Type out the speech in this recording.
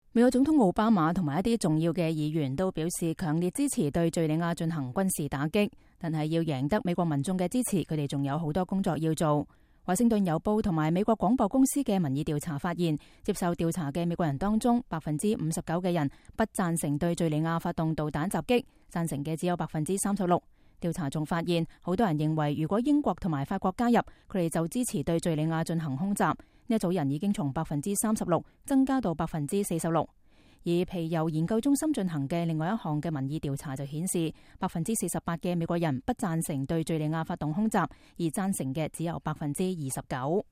美國總統奧巴馬同埋一啲重要嘅議員都表示強烈支持對敘利亞進行軍事打擊，但係要贏得美國民眾嘅支持，佢哋仲有好多工作要做。華盛頓郵報同埋美國廣播公司嘅民意調查發現，接受調查嘅美國人當中，59%嘅人不贊成對敘利亞發動導彈襲擊，贊成嘅只有36%。調查仲發現，好多人認為如果英國同埋法國加入，佢哋就支持對敘利亞進行空襲。呢一組人已經從36%增加到46%。而皮尤研究中心進行嘅另外一項嘅民意調查就顯示，48%嘅美國人不贊成對敘利亞發動空襲，而贊成嘅只有29%。